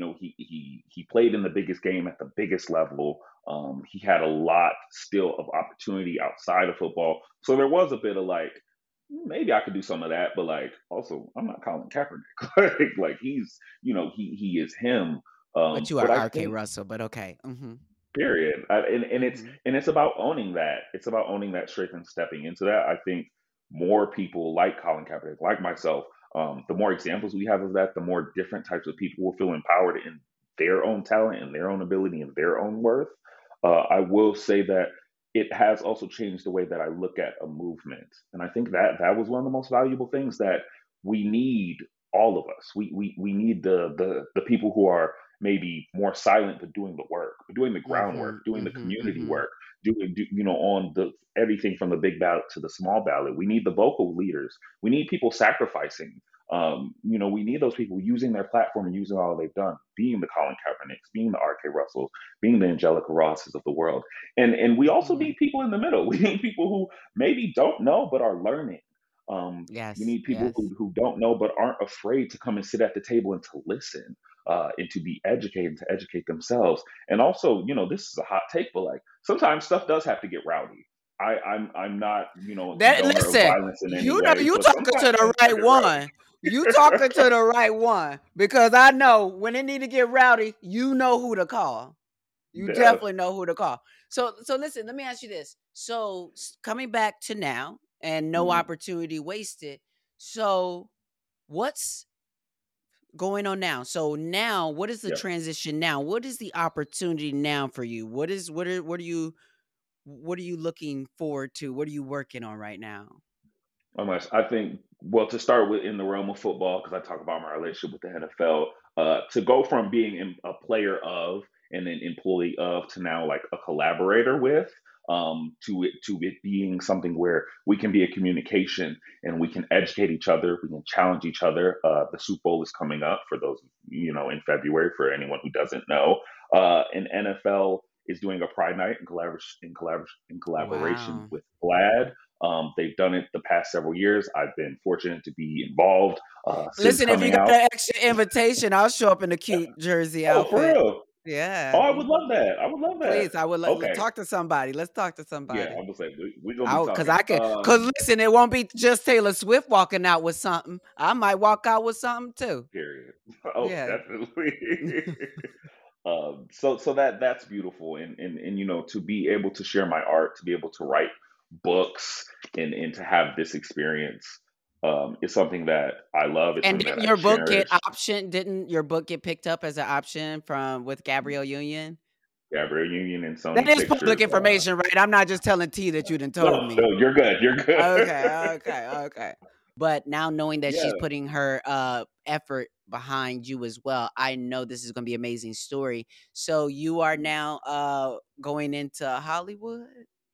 He played in the biggest game at the biggest level. He had a lot still of opportunity outside of football. So there was a bit of like, maybe I could do some of that, but like, also, I'm not Colin Kaepernick. like he's, he is him. But you are But I RK think Russell, but okay. Mm-hmm. period. And it's Mm-hmm. about owning that. It's about owning that strength and stepping into that. I think more people like Colin Kaepernick, like myself, the more examples we have of that, the more different types of people will feel empowered in their own talent and their own ability and their own worth. I will say that it has also changed the way that I look at a movement, and I think that was one of the most valuable things that we need. All of us, we need the people who are maybe more silent but doing the work, doing the groundwork, Mm-hmm. doing the Mm-hmm. community Mm-hmm. work, on the everything from the big ballot to the small ballot. We need the vocal leaders. We need people sacrificing. We need those people using their platform and using all they've done, being the Colin Kaepernicks, being the RK Russells, being the Angelica Rosses of the world. And we also Mm-hmm. need people in the middle. We need people who maybe don't know but are learning. We Yes. need people Yes. who don't know but aren't afraid to come and sit at the table and to listen, and to be educated and to educate themselves. And also, this is a hot take, but like sometimes stuff does have to get rowdy. I'm not, a That condoner of listen, violence in any you know way, you but talking sometimes to the things gotta right get rowdy. one. You talking to the right one because I know when it need to get rowdy, you know who to call. You Yeah. definitely know who to call. So listen, let me ask you this. So coming back to now and no Mhm. opportunity wasted. So what's going on now? So now what is the Yeah. transition now? What is the opportunity now for you? What are you looking forward to? What are you working on right now? Almost. I think, well, to start with in the realm of football, because I talk about my relationship with the NFL, to go from being a player of and an employee of to now like a collaborator with, to it being something where we can be a communication and we can educate each other, we can challenge each other. The Super Bowl is coming up for those, in February, for anyone who doesn't know. And NFL is doing a Pride Night in collaboration Wow. with GLAAD. They've done it the past several years. I've been fortunate to be involved since Listen, if you coming got out. an extra invitation, I'll show up in a cute jersey Oh, for outfit. real? Oh, Yeah. I would love that. I would love that. Please, I would Okay. talk to somebody. Let's talk to Yeah, somebody. I'm gonna say we're gonna be Oh, cause talking. I can, cause listen, it won't be just Taylor Swift walking out with something. I might walk out with something too. Period. Oh, Yeah. definitely. So that's beautiful, and to be able to share my art, to be able to write books, and to have this experience, is something that I love. It's And something that didn't I your book get cherish. option? Didn't your book get picked up as an option from with Gabrielle Union? Gabrielle Union and That Sony is public Pictures. information, right? I'm not just telling T that you done told No, me. no, you're good. You're good. Okay. But now knowing that she's Yeah, putting her effort behind you as well, I know this is gonna be an amazing story. So you are now going into Hollywood?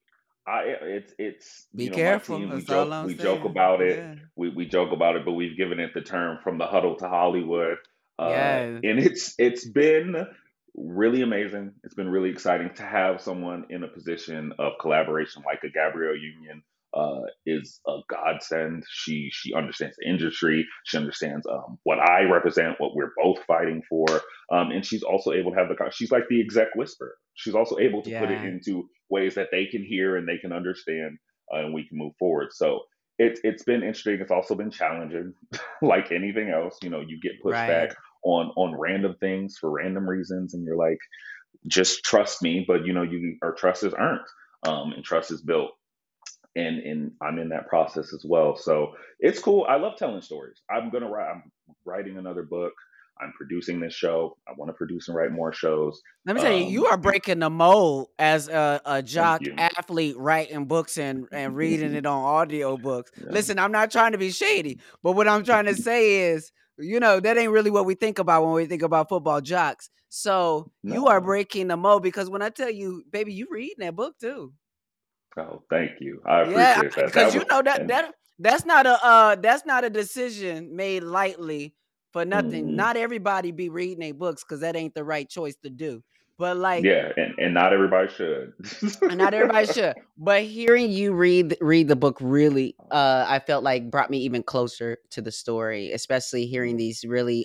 it's Be my careful. team. We That's all joke I'm we joke saying. about it. Yeah. We joke about it, but we've given it the term from the huddle to Hollywood, Yes. and it's been really amazing. It's been really exciting to have someone in a position of collaboration like a Gabrielle Union. Is a godsend. She understands the industry. She understands what I represent, what we're both fighting for, and she's also able to have she's like the exec whisperer. She's also able to put it Yeah. into ways that they can hear and they can understand, and we can move forward. So it's been interesting. It's also been challenging, like anything else. You get pushback Right. on random things for random reasons, and you're like, just trust me. But our trust is earned, and trust is built, and I'm in that process as well. So it's cool. I love telling stories. I'm writing another book. I'm producing this show. I want to produce and write more shows. Let me tell you, you are breaking the mold as a Thank jock you. athlete writing books and reading it on audio books. Yeah. Listen, I'm not trying to be shady, but what I'm trying to say is, that ain't really what we think about when we think about football jocks. So you are No. breaking the mold because when I tell you, baby, you reading that book too. Oh, thank you. I Yeah, appreciate that. because That was and that's not a decision made lightly for nothing. mm, Not everybody be reading their books because that ain't the right choice to do. But like, yeah, and not everybody should. and not everybody should. But hearing you read the book really, I felt like brought me even closer to the story, especially hearing these really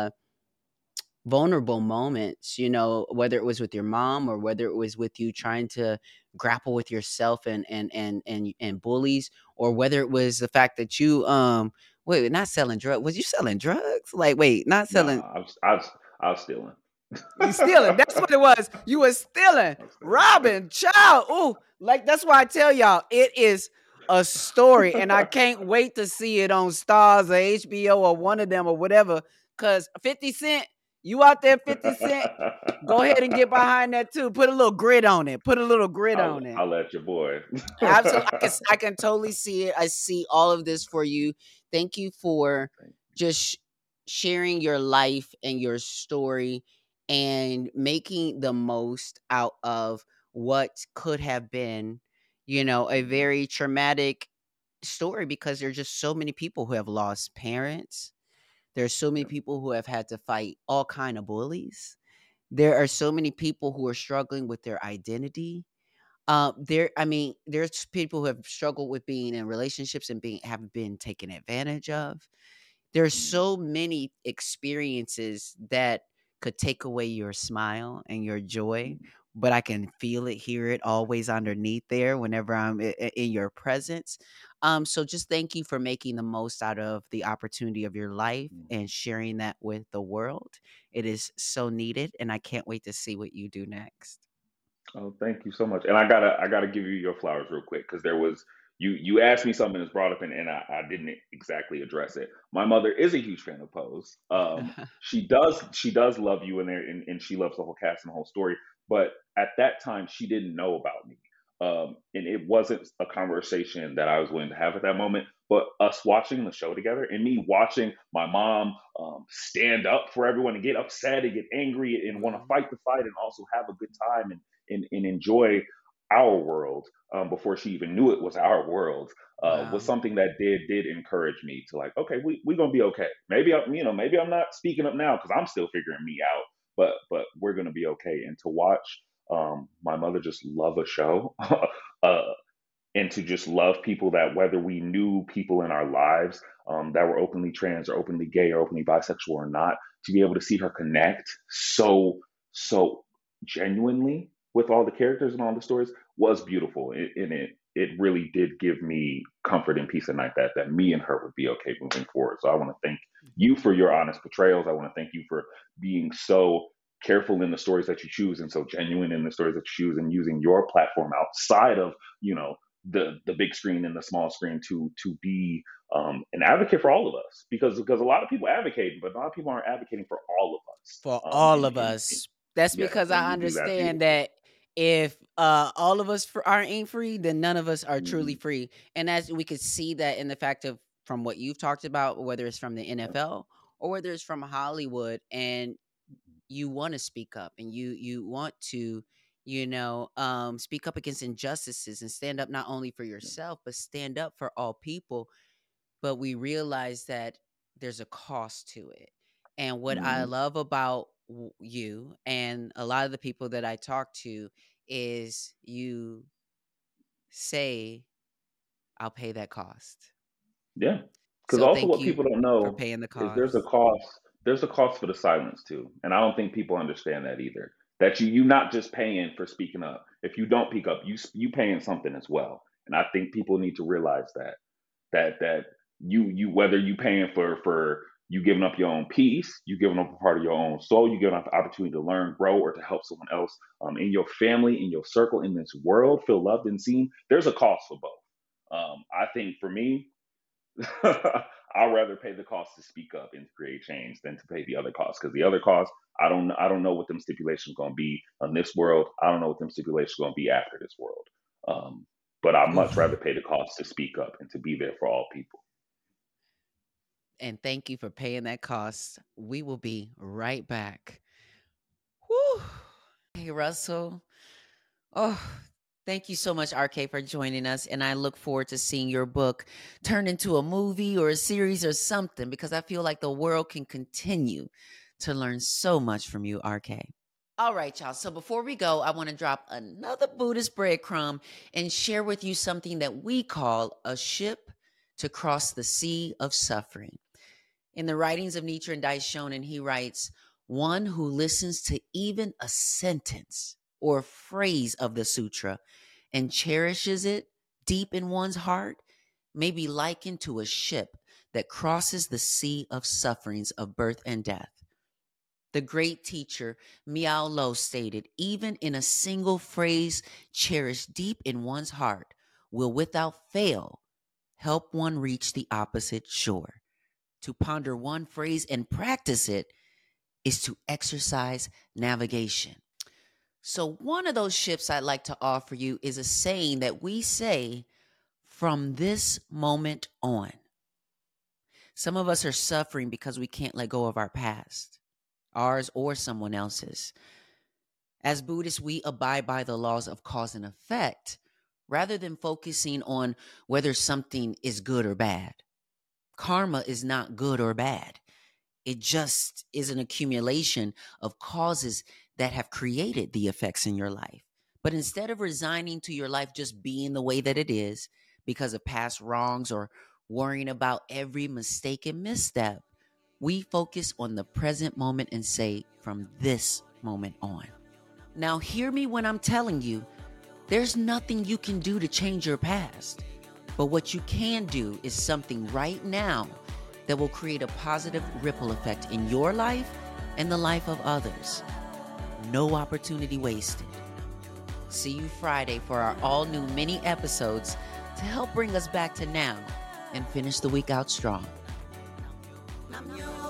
vulnerable moments, whether it was with your mom or whether it was with you trying to grapple with yourself and bullies, or whether it was the fact that you wait, not selling drugs. Was you selling drugs? Like, wait, not No, selling. I was stealing. You stealing. That's what it was. You was stealing. I was stealing. Robbing. Child. Ooh. Like, that's why I tell y'all, it is a story. And I can't wait to see it on Stars or HBO or one of them or whatever. Cause 50 Cent, you out there, 50 Cent, go ahead and get behind that too. Put a little grit on it. Put a little grit on it. I'll let your boy. Absolutely. I can totally see it. I see all of this for you. Thank you for just sharing your life and your story and making the most out of what could have been, a very traumatic story, because there's just so many people who have lost parents. There's so many people who have had to fight all kind of bullies. There are so many people who are struggling with their identity. There's people who have struggled with being in relationships and have been taken advantage of. There's so many experiences that could take away your smile and your joy, but I can feel it, hear it always underneath there whenever I'm in your presence. So just thank you for making the most out of the opportunity of your life and sharing that with the world. It is so needed, and I can't wait to see what you do next. Oh, thank you so much. And I gotta give you your flowers real quick because there was you asked me something that's brought up and I didn't exactly address it. My mother is a huge fan of Pose. She does love you in there, and she loves the whole cast and the whole story. But at that time, she didn't know about me, and it wasn't a conversation that I was willing to have at that moment. But us watching the show together and me watching my mom stand up for everyone and get upset and get angry and want to Wow. fight the fight and also have a good time and enjoy our world, before she even knew it was our world, was Wow. something that did encourage me to like, okay, we gonna be okay. Maybe I'm not speaking up now because I'm still figuring me out, but we're gonna be okay. And to watch my mother just love a show, uh, and to just love people that whether we knew people in our lives, that were openly trans or openly gay or openly bisexual or not, to be able to see her connect so genuinely with all the characters and all the stories was beautiful. It really did give me comfort and peace at night that me and her would be okay moving forward. So I want to thank you for your honest portrayals. I want to thank you for being so careful in the stories that you choose and so genuine in the stories that you choose, and using your platform outside of, the big screen and the small screen to be an advocate for all of us, because a lot of people advocating, but a lot of people aren't advocating for all of us. For all of And us. That's yes, because and I you do that understand beautifully. that if all of us ain't free, then none of us are truly Mhm. free. And as we could see that in the fact of from what you've talked about, whether it's from the NFL or whether it's from Hollywood, and you want to speak up and you want to speak up against injustices and stand up not only for yourself but stand up for all people, but we realize that there's a cost to it. And what I Mhm. love about you and a lot of the people that I talk to is you say, I'll pay that cost. Yeah. Because So also thank what you people don't for know paying the is there's a cost. cost. There's a cost for the silence too, and I don't think people understand that either. That you not just paying for speaking up. If you don't speak up, you paying something as well. And I think people need to realize that you whether you paying for you giving up your own peace, you giving up a part of your own soul, you giving up the opportunity to learn, grow, or to help someone else in your family, in your circle, in this world, feel loved and seen. There's a cost for both. I think for me, I'd rather pay the cost to speak up and create change than to pay the other costs, because the other costs, I don't know what them stipulations going to be on this world. I don't know what them stipulations going to be after this world. Um, but I'd much Oof. rather pay the cost to speak up and to be there for all people. And thank you for paying that cost. We will be right back. Whew. Hey, Russell. Oh, thank you so much, RK, for joining us. And I look forward to seeing your book turned into a movie or a series or something, because I feel like the world can continue to learn so much from you, RK. All right, y'all. So before we go, I want to drop another Buddhist breadcrumb and share with you something that we call a ship to cross the sea of suffering. In the writings of Nichiren Daishonin, he writes, one who listens to even a sentence or a phrase of the sutra and cherishes it deep in one's heart may be likened to a ship that crosses the sea of sufferings of birth and death. The great teacher Miao Lo stated, even in a single phrase cherished deep in one's heart will without fail help one reach the opposite shore. To ponder one phrase and practice it is to exercise navigation. So, one of those ships I'd like to offer you is a saying that we say from this moment on. Some of us are suffering because we can't let go of our past, ours or someone else's. As Buddhists, we abide by the laws of cause and effect rather than focusing on whether something is good or bad. Karma is not good or bad. It just is an accumulation of causes that have created the effects in your life. But instead of resigning to your life just being the way that it is because of past wrongs or worrying about every mistake and misstep, we focus on the present moment and say, from this moment on. Now, hear me when I'm telling you, there's nothing you can do to change your past. But what you can do is something right now that will create a positive ripple effect in your life and the life of others. No opportunity wasted. See you Friday for our all-new mini episodes to help bring us back to now and finish the week out strong.